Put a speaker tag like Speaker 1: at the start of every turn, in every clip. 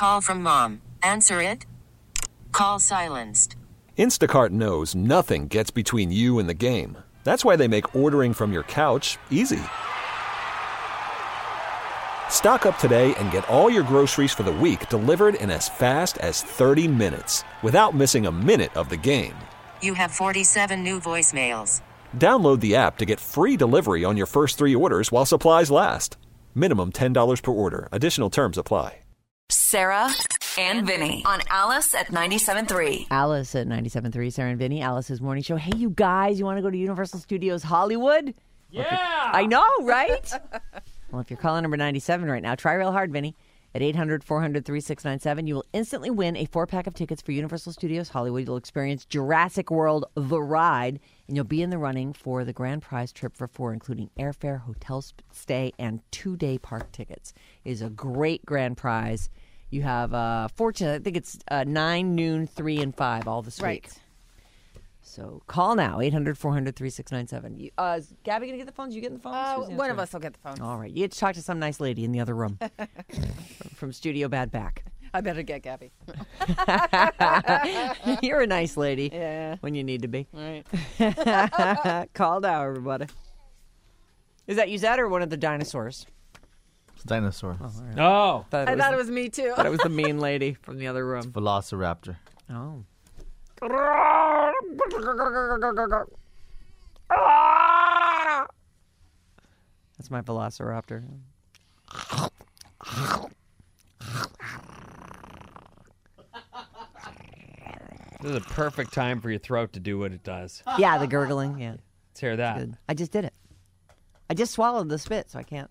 Speaker 1: Call from mom. Answer it. Call silenced.
Speaker 2: Instacart knows nothing gets between you and the game. That's why they make ordering from your couch easy. Stock up today and get all your groceries for the week delivered in as fast as 30 minutes without missing a minute of the game.
Speaker 1: You have 47 new voicemails.
Speaker 2: Download the app to get free delivery on your first 3 orders while supplies last. Minimum $10 per order. Additional terms apply.
Speaker 3: Sarah and Vinny on Alice at 97.3.
Speaker 4: Alice at 97.3, Sarah and Vinny, Alice's morning show. Hey, you guys, you want to go to Universal Studios Hollywood?
Speaker 5: Yeah!
Speaker 4: I know, right? Well, if you're calling number 97 right now, try real hard, Vinny. At 800-400-3697, you will instantly win a 4-pack of tickets for Universal Studios Hollywood. You'll experience Jurassic World The Ride, and you'll be in the running for the grand prize trip for 4, including airfare, hotel stay, and 2-day park tickets. It is a great grand prize. You have, fortunately, I think it's 9, noon, 3, and 5 all this week. So call now, 800-400-3697. Is Gabby going to get the phones? You getting the phones?
Speaker 6: One of us will get the phones.
Speaker 4: All right. You get to talk to some nice lady in the other room from Studio Bad Back.
Speaker 6: I better get Gabby.
Speaker 4: You're a nice lady.
Speaker 6: Yeah.
Speaker 4: When you need to be.
Speaker 6: All right.
Speaker 4: Call now, everybody. Is that Uzette or one of the dinosaurs?
Speaker 7: It's a dinosaur.
Speaker 4: Oh, all right.
Speaker 5: Oh.
Speaker 6: I thought it was me, too.
Speaker 4: Thought it was the mean lady from the other room.
Speaker 7: Velociraptor.
Speaker 4: Oh. That's my Velociraptor.
Speaker 5: This is a perfect time for your throat to do what it does.
Speaker 4: Yeah, the gurgling. Yeah.
Speaker 5: Let's hear that.
Speaker 4: Good. I just did it. I just swallowed the spit, so I can't.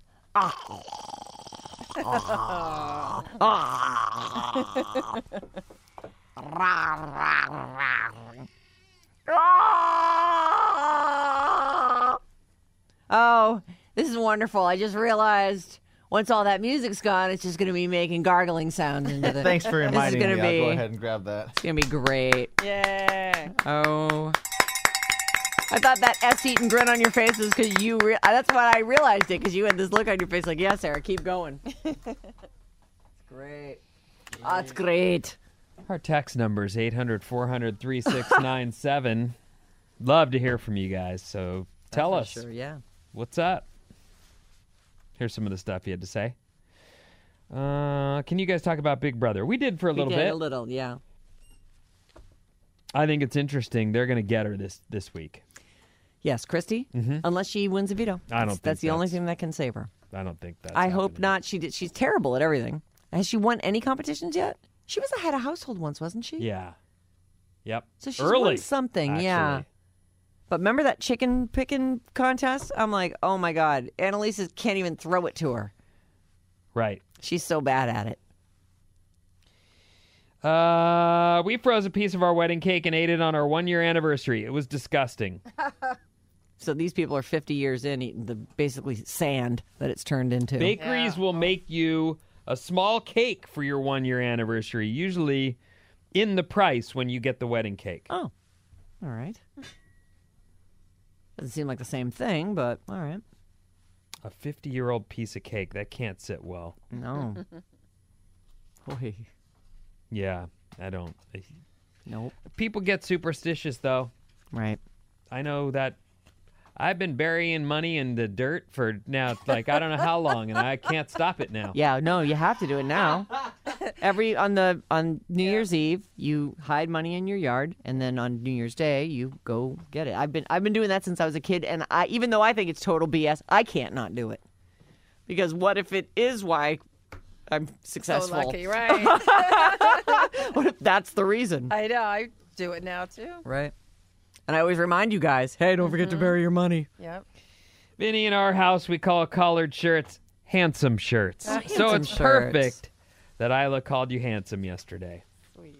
Speaker 4: Oh, this is wonderful. I just realized once all that music's gone, it's just going to be making gargling sounds into the...
Speaker 7: Thanks for reminding me.
Speaker 4: gonna
Speaker 7: I'll go ahead and grab that.
Speaker 4: It's going to be great.
Speaker 6: Yeah.
Speaker 4: Oh. I thought that S-eating grin on your face was because you... that's what I realized it, because you had this look on your face like, yeah, Sarah, keep going. It's great. Oh, it's great.
Speaker 5: Our text number is 800-400-3697. Love to hear from you guys, so tell us.
Speaker 4: Sure, yeah.
Speaker 5: What's up? Here's some of the stuff you had to say. Can you guys talk about Big Brother? We did for a little bit.
Speaker 4: A little, yeah.
Speaker 5: I think it's interesting. They're going to get her this week.
Speaker 4: Yes, Christy, unless she wins a veto.
Speaker 5: I don't think
Speaker 4: that's the only
Speaker 5: that's-
Speaker 4: thing that can save her.
Speaker 5: I don't think that's
Speaker 4: I hope
Speaker 5: happening.
Speaker 4: not. She's terrible at everything. Has she won any competitions yet? She was the head of household once, wasn't she?
Speaker 5: Yeah. Yep.
Speaker 4: So she's
Speaker 5: Early,
Speaker 4: won something,
Speaker 5: actually.
Speaker 4: yeah. But remember that chicken picking contest? I'm like, oh my God. Annalise can't even throw it to her.
Speaker 5: Right.
Speaker 4: She's so bad at it.
Speaker 5: We froze a piece of our wedding cake and ate it on our 1-year anniversary. It was disgusting.
Speaker 4: So these people are 50 years in eating the basically sand that it's turned into.
Speaker 5: Bakeries will make you a small cake for your 1-year anniversary, usually in the price when you get the wedding cake.
Speaker 4: Oh, all right. Doesn't seem like the same thing, but all right.
Speaker 5: A 50-year-old piece of cake, that can't sit well.
Speaker 4: No. Oy.
Speaker 5: Yeah, I don't.
Speaker 4: Nope.
Speaker 5: People get superstitious, though.
Speaker 4: Right.
Speaker 5: I know that I've been burying money in the dirt for now, like, I don't know how long, and I can't stop it now.
Speaker 4: Yeah, no, you have to do it now. On New Year's Eve, you hide money in your yard, and then on New Year's Day, you go get it. I've been doing that since I was a kid, and even though I think it's total BS, I can't not do it. Because what if it is why I'm successful?
Speaker 6: So lucky, right?
Speaker 4: What if that's the reason?
Speaker 6: I know. I do it now, too.
Speaker 4: Right. And I always remind you guys, hey, don't forget to bury your money.
Speaker 6: Yep.
Speaker 5: Vinny, in our house, we call collared shirts handsome shirts.
Speaker 4: Oh,
Speaker 5: so
Speaker 4: handsome
Speaker 5: it's
Speaker 4: shirts.
Speaker 5: perfect that Isla called you handsome yesterday.
Speaker 6: Sweet.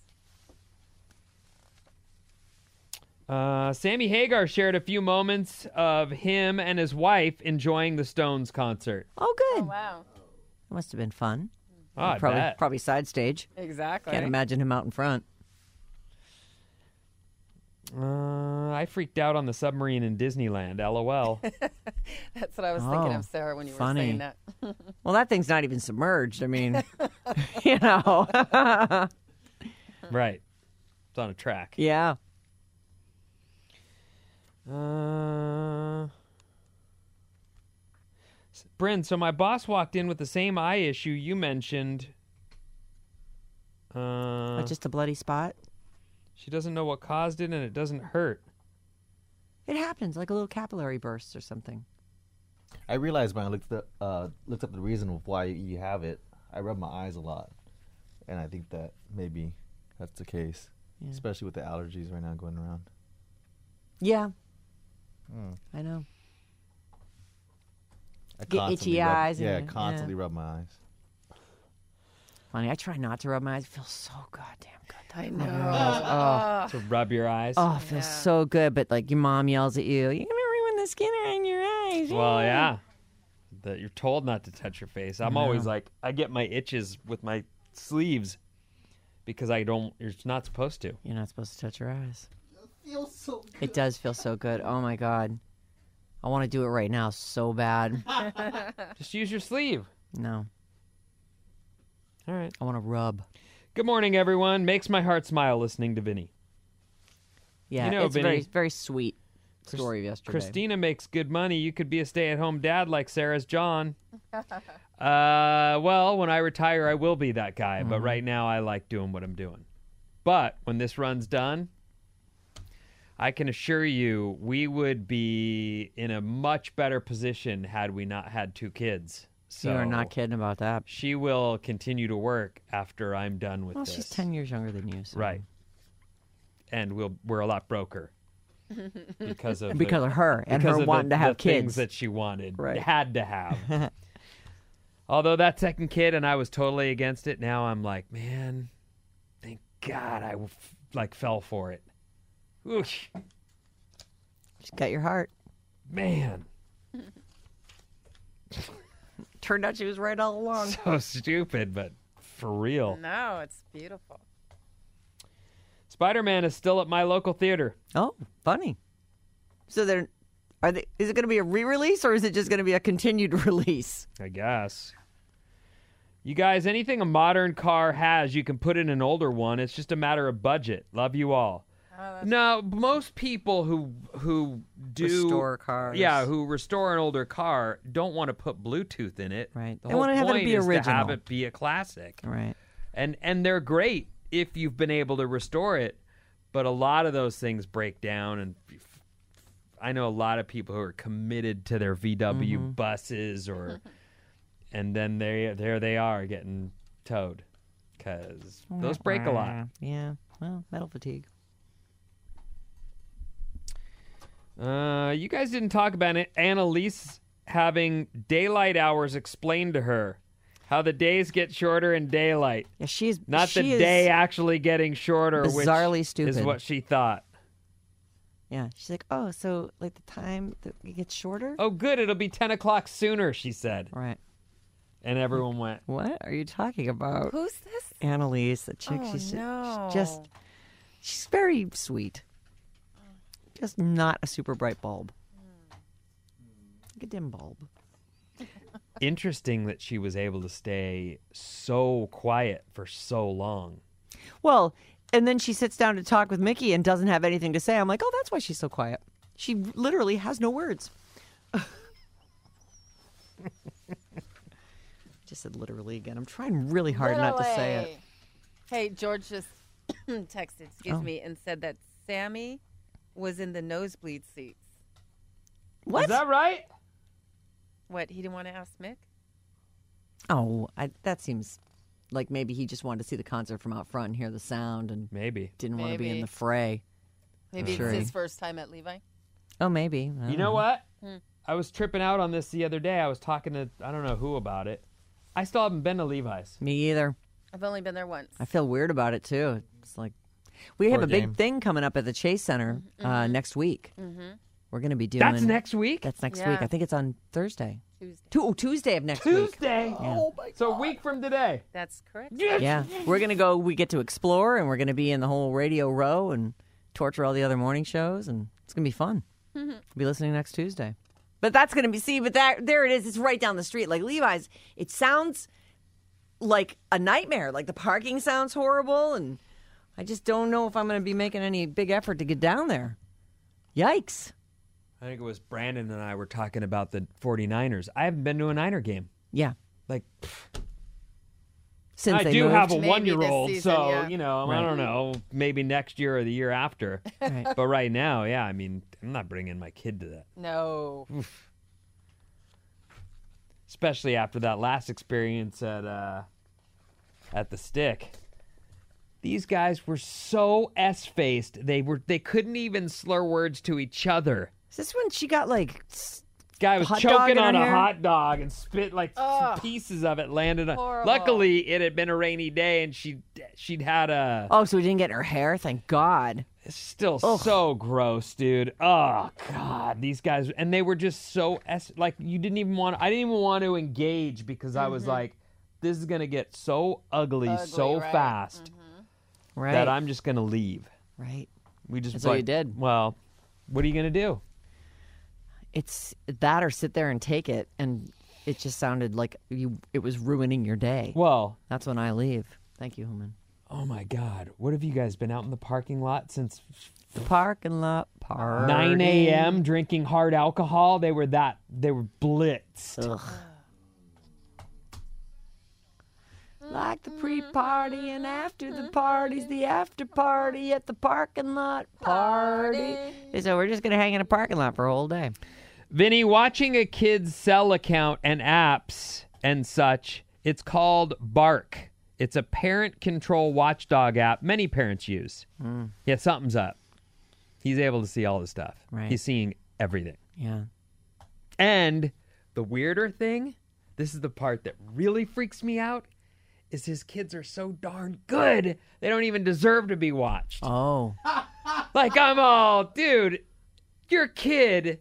Speaker 5: Sammy Hagar shared a few moments of him and his wife enjoying the Stones concert.
Speaker 4: Oh, good.
Speaker 6: Oh, wow.
Speaker 4: It must have been fun.
Speaker 5: Oh, I bet.
Speaker 4: Probably side stage.
Speaker 6: Exactly.
Speaker 4: Can't imagine him out in front.
Speaker 5: I freaked out on the submarine in Disneyland. LOL.
Speaker 6: That's what I was thinking
Speaker 4: Oh,
Speaker 6: of, Sarah, when you were
Speaker 4: funny.
Speaker 6: saying that.
Speaker 4: Well, that thing's not even submerged. I mean, you know.
Speaker 5: Right. It's on a track.
Speaker 4: Yeah.
Speaker 5: Bryn, so my boss walked in with the same eye issue you mentioned.
Speaker 4: Just a bloody spot.
Speaker 5: She doesn't know what caused it, and it doesn't hurt.
Speaker 4: It happens, like a little capillary burst or something.
Speaker 7: I realized when I looked up the reason of why you have it. I rub my eyes a lot, and I think that maybe that's the case, especially with the allergies right now going around.
Speaker 4: Yeah. I know.
Speaker 7: I
Speaker 4: Get
Speaker 7: constantly
Speaker 4: itchy
Speaker 7: rub-
Speaker 4: eyes and-
Speaker 7: Yeah, I
Speaker 4: yeah.
Speaker 7: constantly rub my eyes.
Speaker 4: Funny, I try not to rub my eyes. It feels so goddamn good.
Speaker 6: I know.
Speaker 5: To rub your eyes.
Speaker 4: Oh, it feels so good. But like your mom yells at you, you're gonna ruin the skin around your eyes.
Speaker 5: Well, yeah. That you're told not to touch your face. I'm always like, I get my itches with my sleeves because you're not supposed to.
Speaker 4: You're not supposed to touch your eyes. It does feel so good. Oh my God. I want to do it right now so bad.
Speaker 5: Just use your sleeve.
Speaker 4: No.
Speaker 5: All right.
Speaker 4: I want to rub.
Speaker 5: Good morning, everyone. Makes my heart smile listening to Vinny.
Speaker 4: Yeah,
Speaker 5: You know,
Speaker 4: it's
Speaker 5: Vinny,
Speaker 4: very sweet story of yesterday.
Speaker 5: Christina makes good money. You could be a stay-at-home dad like Sarah's John. Well, when I retire, I will be that guy. But right now, I like doing what I'm doing. But when this run's done, I can assure you we would be in a much better position had we not had 2 kids. So
Speaker 4: You are not kidding about that.
Speaker 5: she will continue to work after I'm done with
Speaker 4: Well,
Speaker 5: this.
Speaker 4: she's 10 years younger than you. So.
Speaker 5: Right. And we're a lot broker because of
Speaker 4: Because of her and
Speaker 5: because
Speaker 4: her
Speaker 5: of
Speaker 4: wanting
Speaker 5: the
Speaker 4: to have
Speaker 5: things
Speaker 4: kids.
Speaker 5: that she wanted,
Speaker 4: Right.
Speaker 5: had to have. Although that second kid, and I was totally against it. Now I'm like, man, thank God I fell for it. Oosh,
Speaker 4: She's got your heart.
Speaker 5: man,
Speaker 4: Turned out she was right all along.
Speaker 5: so stupid, but for real.
Speaker 6: No, it's beautiful.
Speaker 5: Spider-Man is still at my local theater.
Speaker 4: Oh, funny. So is it going to be a re-release or is it just going to be a continued release?
Speaker 5: I guess. You guys, anything a modern car has, you can put in an older one. It's just a matter of budget. Love you all. No, most people who do
Speaker 4: Restore cars.
Speaker 5: yeah, who restore an older car, don't want to put Bluetooth in it.
Speaker 4: Right.
Speaker 5: The
Speaker 4: They
Speaker 5: whole
Speaker 4: wanna have it
Speaker 5: point
Speaker 4: be
Speaker 5: is to have
Speaker 4: original.
Speaker 5: it be a classic,
Speaker 4: Right.
Speaker 5: and they're great if you've been able to restore it. But a lot of those things break down, and I know a lot of people who are committed to their VW buses, and then there they are getting towed because those break a lot.
Speaker 4: Yeah. Well, metal fatigue.
Speaker 5: You guys didn't talk about it. Annalise having daylight hours explained to her. How the days get shorter in daylight.
Speaker 4: Yeah, she's
Speaker 5: Not the
Speaker 4: she is-
Speaker 5: day actually getting shorter,
Speaker 4: bizarrely
Speaker 5: which
Speaker 4: stupid.
Speaker 5: is what she thought.
Speaker 4: Yeah, she's like, oh, so like the time that it gets shorter?
Speaker 5: Oh, good. It'll be 10 o'clock sooner, she said.
Speaker 4: Right.
Speaker 5: And everyone went,
Speaker 4: What are you talking about?
Speaker 6: Who's this?
Speaker 4: Annalise, the chick.
Speaker 6: Oh,
Speaker 4: she's
Speaker 6: no.
Speaker 4: she's very sweet. Just not a super bright bulb. Like a dim bulb.
Speaker 5: interesting that she was able to stay so quiet for so long.
Speaker 4: Well, and then she sits down to talk with Mickey and doesn't have anything to say. I'm like, oh, that's why she's so quiet. She literally has no words. Just said literally again. I'm trying really hard not to say it.
Speaker 6: Literally. Hey, George just texted, me, and said that Sammy was in the nosebleed seats.
Speaker 4: What?
Speaker 5: Is that right?
Speaker 6: What, he didn't want to ask Mick?
Speaker 4: Oh, that seems like maybe he just wanted to see the concert from out front and hear the sound and
Speaker 5: Maybe.
Speaker 4: didn't want to be in
Speaker 6: Maybe.
Speaker 4: the fray.
Speaker 6: Maybe
Speaker 4: Sure.
Speaker 6: it's his first time at Levi.
Speaker 4: Oh, maybe. I
Speaker 5: You
Speaker 4: don't
Speaker 5: know what? I was tripping out on this the other day. I was talking to, I don't know who about it. I still haven't been to Levi's.
Speaker 4: Me either.
Speaker 6: I've only been there once.
Speaker 4: I feel weird about it too. It's like we have
Speaker 7: For
Speaker 4: a
Speaker 7: a
Speaker 4: big
Speaker 7: game.
Speaker 4: thing coming up at the Chase Center next week. We're going to be doing.
Speaker 5: That's next week?
Speaker 4: That's next
Speaker 6: Yeah.
Speaker 4: week. I think it's on Thursday.
Speaker 6: Tuesday.
Speaker 4: Tuesday of next week.
Speaker 5: Tuesday? Oh my God. So a week from today.
Speaker 6: That's correct.
Speaker 4: Yeah, we're going to go. We get to explore, and we're going to be in the whole Radio Row, and torture all the other morning shows, and it's going to be fun. Be listening next Tuesday. But that's going to be, there it is. It's right down the street. Like Levi's, it sounds like a nightmare. Like the parking sounds horrible, and I just don't know if I'm going to be making any big effort to get down there. Yikes.
Speaker 5: I think it was Brandon and I were talking about the 49ers. I haven't been to a Niner game.
Speaker 4: Yeah.
Speaker 5: Like,
Speaker 4: Since
Speaker 5: I
Speaker 4: they
Speaker 5: do
Speaker 4: moved.
Speaker 5: have a
Speaker 6: Maybe this
Speaker 5: 1-year-old,
Speaker 6: season,
Speaker 5: so,
Speaker 6: yeah.
Speaker 5: I don't know, maybe next year or the year after.
Speaker 4: Right.
Speaker 5: But right now, yeah, I mean, I'm not bringing my kid to that.
Speaker 6: No.
Speaker 5: Especially after that last experience at the Stick. These guys were so S-faced. They couldn't even slur words to each other.
Speaker 4: Is this when she got like...
Speaker 5: Guy was
Speaker 4: hot dog
Speaker 5: choking
Speaker 4: in her
Speaker 5: on a
Speaker 4: hair?
Speaker 5: hot dog and spit like some pieces of it landed on.
Speaker 6: Horrible.
Speaker 5: Luckily, it had been a rainy day and she'd had a.
Speaker 4: Oh, so we didn't get in her hair? Thank God.
Speaker 5: It's still so gross, dude. Oh God, these guys, and they were just so like you didn't even want. I didn't even want to engage because I was like, this is gonna get so ugly so
Speaker 6: right.
Speaker 5: fast
Speaker 4: Right.
Speaker 5: that I'm just gonna leave.
Speaker 4: Right.
Speaker 5: We just.
Speaker 4: That's what you did.
Speaker 5: Well, what are you gonna do?
Speaker 4: It's that or sit there and take it, and it just sounded like it was ruining your day.
Speaker 5: Well,
Speaker 4: That's when I leave. Thank you, Human.
Speaker 5: oh my God, what have you guys been out in the parking lot since
Speaker 4: The parking lot party.
Speaker 5: 9 a.m. drinking hard alcohol? They were blitzed.
Speaker 4: Ugh. Like the pre-party and after the party's the after party at the parking lot party. So we're just going to hang in a parking lot for a whole day.
Speaker 5: Vinny, watching a kid's cell account and apps and such, it's called Bark. It's a parent control watchdog app many parents use. Yeah, something's up. He's able to see all the stuff.
Speaker 4: Right.
Speaker 5: He's seeing everything.
Speaker 4: Yeah.
Speaker 5: And the weirder thing, this is the part that really freaks me out, is his kids are so darn good, they don't even deserve to be watched.
Speaker 4: Oh.
Speaker 5: Like, I'm all, dude, your kid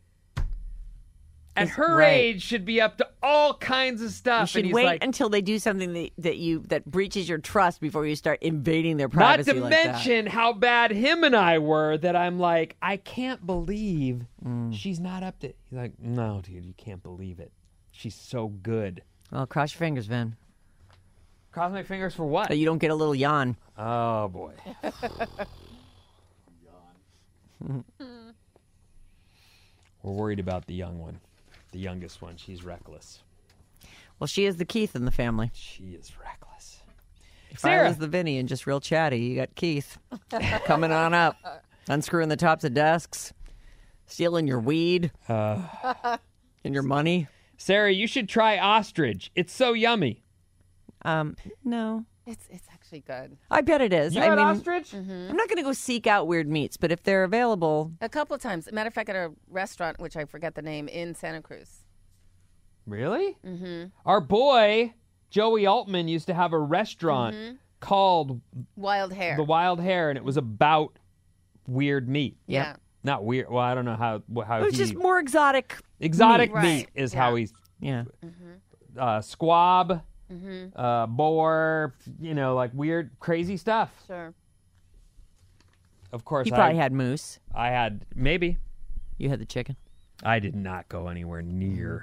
Speaker 5: at her
Speaker 4: right.
Speaker 5: age should be up to all kinds of stuff.
Speaker 4: You
Speaker 5: and
Speaker 4: should
Speaker 5: he's
Speaker 4: wait
Speaker 5: like,
Speaker 4: until they do something that breaches your trust before you start invading their
Speaker 5: not
Speaker 4: privacy.
Speaker 5: to
Speaker 4: like
Speaker 5: mention how bad him and I were, that I'm like, I can't believe she's not up to. He's like, no, dude, you can't believe it. She's so good.
Speaker 4: that. Well, cross your fingers, Vin,
Speaker 5: Cross my fingers for what?
Speaker 4: so you don't get a little yawn.
Speaker 5: Oh, boy. We're worried about the young one. The youngest one. She's reckless.
Speaker 4: Well, she is the Keith in the family.
Speaker 5: She is reckless.
Speaker 4: If I was the Vinny and just real chatty, you got Keith coming on up, unscrewing the tops of desks, stealing your weed and your money.
Speaker 5: Sarah, you should try ostrich. It's so yummy.
Speaker 4: No.
Speaker 6: It's actually good.
Speaker 4: I bet it is.
Speaker 5: You
Speaker 4: I
Speaker 5: had
Speaker 4: mean,
Speaker 5: ostrich?
Speaker 4: I'm not going to go seek out weird meats, but if they're available,
Speaker 6: A couple of times. Matter of fact, at a restaurant, which I forget the name, in Santa Cruz.
Speaker 5: Really? Mm-hmm. Our boy, Joey Altman, used to have a restaurant called
Speaker 6: Wild Hair.
Speaker 5: The Wild Hare, and it was about weird meat.
Speaker 6: Yeah.
Speaker 5: Not weird. Well, I don't know how
Speaker 4: it was
Speaker 5: he...
Speaker 4: just more exotic.
Speaker 5: exotic
Speaker 6: Right.
Speaker 5: meat is
Speaker 6: Yeah.
Speaker 5: how he's...
Speaker 4: Yeah.
Speaker 5: Squab, boar, like weird, crazy stuff.
Speaker 6: Sure.
Speaker 5: Of course,
Speaker 4: You probably had moose.
Speaker 5: I had, maybe.
Speaker 4: You had the chicken.
Speaker 5: I did not go anywhere near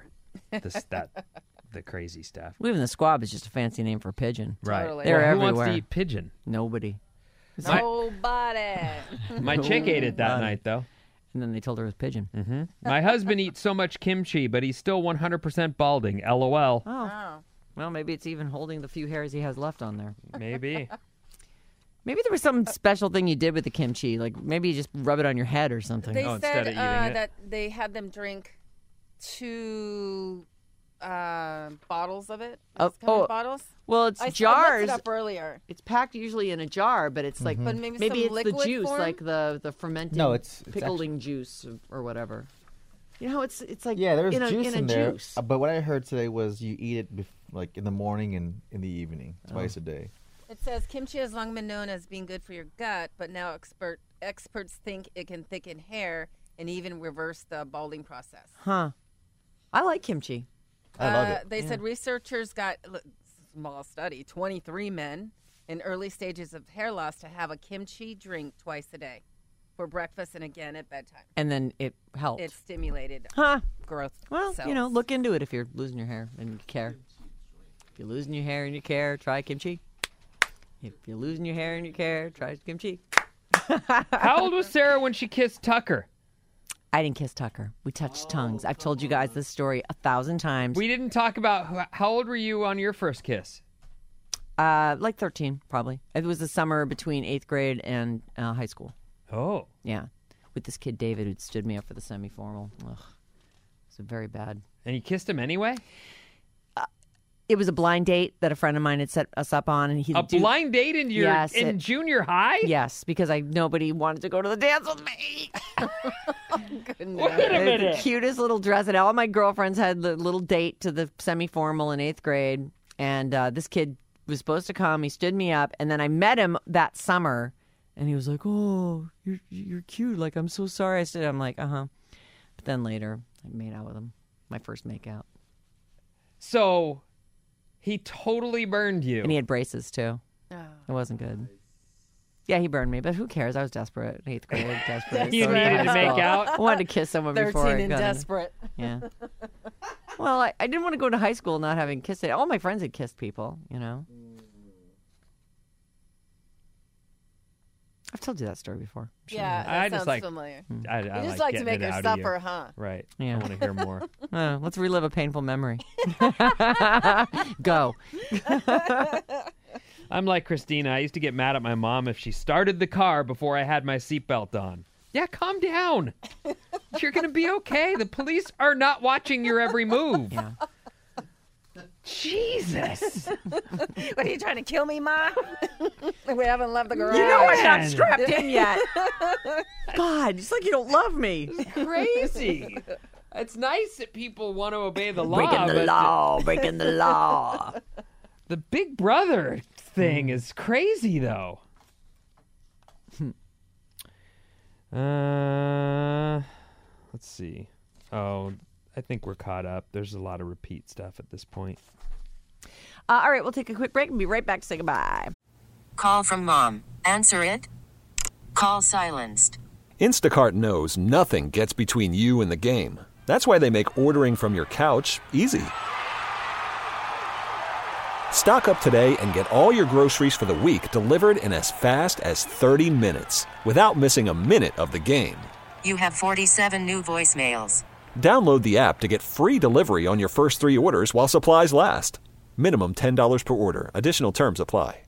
Speaker 5: the crazy stuff.
Speaker 4: Even the squab is just a fancy name for pigeon.
Speaker 5: Right.
Speaker 6: Totally.
Speaker 4: They're
Speaker 5: Who wants
Speaker 4: everywhere.
Speaker 5: to eat pigeon?
Speaker 4: Nobody.
Speaker 6: Nobody.
Speaker 5: My chick ate it that night, though.
Speaker 4: And then they told her it was pigeon.
Speaker 5: My husband eats so much kimchi, but he's still 100% balding. LOL.
Speaker 6: Oh.
Speaker 4: Well, maybe it's even holding the few hairs he has left on there.
Speaker 5: Maybe.
Speaker 4: Maybe there was some special thing you did with the kimchi. Like maybe you just rub it on your head or something.
Speaker 6: They
Speaker 5: instead
Speaker 6: said
Speaker 5: of eating it?
Speaker 6: that they had them drink 2 bottles of it.
Speaker 4: Oh,
Speaker 6: These kind of
Speaker 4: oh.
Speaker 6: bottles.
Speaker 4: Well, it's
Speaker 6: I looked
Speaker 4: jars.
Speaker 6: it up earlier.
Speaker 4: It's packed usually in a jar, but it's like
Speaker 6: But maybe
Speaker 4: maybe
Speaker 6: some
Speaker 4: it's the
Speaker 6: liquid
Speaker 4: juice,
Speaker 6: form?
Speaker 4: like the fermented
Speaker 7: No, it's
Speaker 4: pickling juice or whatever. You know, it's like
Speaker 7: Yeah, there's
Speaker 4: in a,
Speaker 7: juice
Speaker 4: in a
Speaker 7: in there.
Speaker 4: juice.
Speaker 7: But what I heard today was you eat it like in the morning and in the evening, twice a day.
Speaker 6: It says kimchi has long been known as being good for your gut, but now experts think it can thicken hair and even reverse the balding process.
Speaker 4: Huh. I like kimchi.
Speaker 7: I love it.
Speaker 6: They said researchers got small study 23 men in early stages of hair loss to have a kimchi drink twice a day. for breakfast and again at bedtime.
Speaker 4: And then it helped.
Speaker 6: It stimulated
Speaker 4: Huh.
Speaker 6: growth.
Speaker 4: Well,
Speaker 6: cells.
Speaker 4: look into it if you're losing your hair and you care. If you're losing your hair and you care, try kimchi. If you're losing your hair and you care, try kimchi.
Speaker 5: How old was Sarah when she kissed Tucker?
Speaker 4: I didn't kiss Tucker. We touched tongues. I've told you guys this story 1,000 times.
Speaker 5: We didn't talk about how old were you on your first kiss?
Speaker 4: Like 13, probably. It was the summer between 8th grade and high school.
Speaker 5: Oh.
Speaker 4: Yeah. With this kid, David, who'd stood me up for the semi-formal. Ugh. It was very bad.
Speaker 5: And you kissed him anyway?
Speaker 4: It was a blind date that a friend of mine had set us up on. And
Speaker 5: Blind date in junior high?
Speaker 4: Yes, because nobody wanted to go to the dance with me.
Speaker 5: Wait a minute.
Speaker 4: The cutest little dress. And all my girlfriends had the little date to the semi-formal in 8th grade. And this kid was supposed to come. He stood me up. And then I met him that summer. And he was like, oh, you're cute. Like, I'm so sorry. I'm like, uh-huh. But then later, I made out with him. My first makeout.
Speaker 5: So he totally burned you.
Speaker 4: And he had braces, too. Oh. It wasn't good. Yeah, he burned me, but who cares? I was desperate. 8th grade, desperate.
Speaker 5: You needed to make out?
Speaker 4: I wanted to kiss someone before I
Speaker 6: 13 and
Speaker 4: got
Speaker 6: desperate.
Speaker 4: Yeah. Well, I didn't want to go to high school not having kissed it. All my friends had kissed people, you know. I've told you that story before. Sure.
Speaker 6: Yeah, that
Speaker 5: I
Speaker 6: sounds
Speaker 5: just like
Speaker 6: familiar.
Speaker 5: I
Speaker 6: You just
Speaker 5: like
Speaker 6: like to
Speaker 5: getting
Speaker 6: make
Speaker 5: it
Speaker 6: her
Speaker 5: out of you.
Speaker 6: suffer, huh?
Speaker 5: Right.
Speaker 4: Yeah.
Speaker 5: I want to hear more.
Speaker 4: Let's relive a painful memory. Go.
Speaker 5: I'm like Christina. I used to get mad at my mom if she started the car before I had my seatbelt on. Yeah, calm down. You're going to be okay. The police are not watching your every move.
Speaker 4: Yeah.
Speaker 5: Jesus.
Speaker 6: What, are you trying to kill me, Ma? We haven't left the garage.
Speaker 4: You know I'm not
Speaker 5: Man.
Speaker 4: strapped in yet. God, it's like you don't love me.
Speaker 5: Crazy. It's nice that people want to obey the law.
Speaker 4: Breaking the
Speaker 5: but
Speaker 4: law, breaking the law.
Speaker 5: The Big Brother thing is crazy, though. Let's see. Oh, I think we're caught up. There's a lot of repeat stuff at this point.
Speaker 4: All right, we'll take a quick break and be right back to say goodbye.
Speaker 1: Call from mom. Answer it. Call silenced.
Speaker 2: Instacart knows nothing gets between you and the game. That's why they make ordering from your couch easy. Stock up today and get all your groceries for the week delivered in as fast as 30 minutes without missing a minute of the game.
Speaker 1: You have 47 new voicemails.
Speaker 2: Download the app to get free delivery on your first 3 orders while supplies last. Minimum $10 per order. Additional terms apply.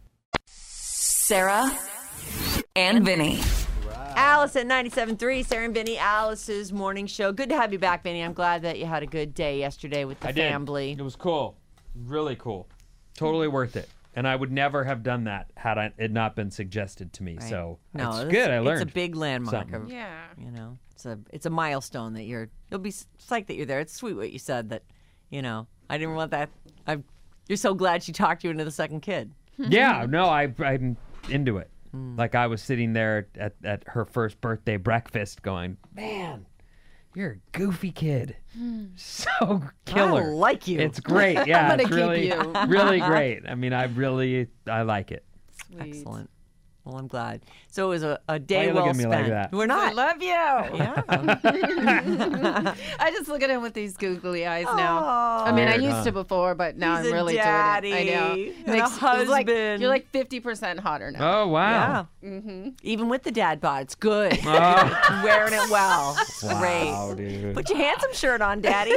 Speaker 3: Sarah and Vinny.
Speaker 4: Alice at 97.3, Sarah and Vinny, Alice's morning show. Good to have you back, Vinny. I'm glad that you had a good day yesterday with the family.
Speaker 5: It was cool. Really cool. Totally worth it. And I would never have done that had it not been suggested to me.
Speaker 4: Right.
Speaker 5: So
Speaker 4: No,
Speaker 5: it's good. I learned.
Speaker 4: It's a big landmark.
Speaker 5: something.
Speaker 6: Yeah.
Speaker 4: You know, it's a milestone that you'll be psyched that you're there. It's sweet what you said that, you know, I didn't want that. You're so glad she talked you into the second kid.
Speaker 5: Yeah, no, I'm into it. Like I was sitting there at her first birthday breakfast going, man, you're a goofy kid. So killer.
Speaker 4: I like you.
Speaker 5: It's great. Yeah,
Speaker 6: I'm
Speaker 5: it's
Speaker 6: gonna
Speaker 5: really,
Speaker 6: keep you.
Speaker 5: really great. I mean, I like it.
Speaker 6: Sweet.
Speaker 4: Excellent. Well, I'm glad. So it was a
Speaker 5: Why
Speaker 4: day
Speaker 5: you
Speaker 4: well
Speaker 5: look at me
Speaker 4: spent.
Speaker 5: like that?
Speaker 4: We're
Speaker 6: I
Speaker 4: not.
Speaker 6: love you.
Speaker 4: Yeah.
Speaker 6: I just look at him with these googly eyes now.
Speaker 4: Aw.
Speaker 6: I mean, I
Speaker 5: Weird,
Speaker 6: used
Speaker 5: huh?
Speaker 6: to before, but now
Speaker 4: He's
Speaker 6: I'm
Speaker 4: a
Speaker 6: really
Speaker 4: daddy
Speaker 6: doing it. I know.
Speaker 4: and a
Speaker 6: it's like,
Speaker 4: husband.
Speaker 6: you're like 50% hotter now.
Speaker 5: Oh, wow.
Speaker 4: Yeah. Even with the dad bod, it's good.
Speaker 5: Oh,
Speaker 4: Wearing it well.
Speaker 5: wow,
Speaker 4: Great.
Speaker 5: dude.
Speaker 4: Put your handsome shirt on, Daddy.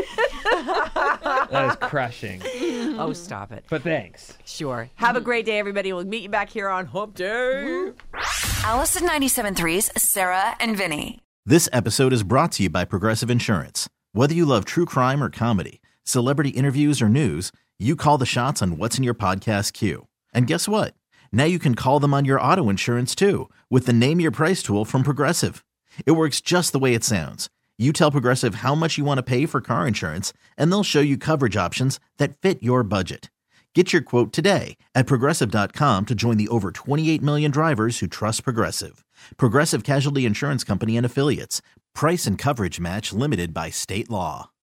Speaker 5: That is crushing.
Speaker 4: Oh, stop it.
Speaker 5: But thanks.
Speaker 4: Sure. Have a great day, everybody. We'll meet you back here on Hump Day.
Speaker 3: Alice at 97.3's Sarah and Vinny.
Speaker 8: This episode is brought to you by Progressive Insurance. Whether you love true crime or comedy, celebrity interviews or news, you call the shots on what's in your podcast queue. And guess what? Now you can call them on your auto insurance too with the Name Your Price tool from Progressive. It works just the way it sounds. You tell Progressive how much you want to pay for car insurance, and they'll show you coverage options that fit your budget. Get your quote today at Progressive.com to join the over 28 million drivers who trust Progressive. Progressive Casualty Insurance Company and Affiliates. Price and coverage match limited by state law.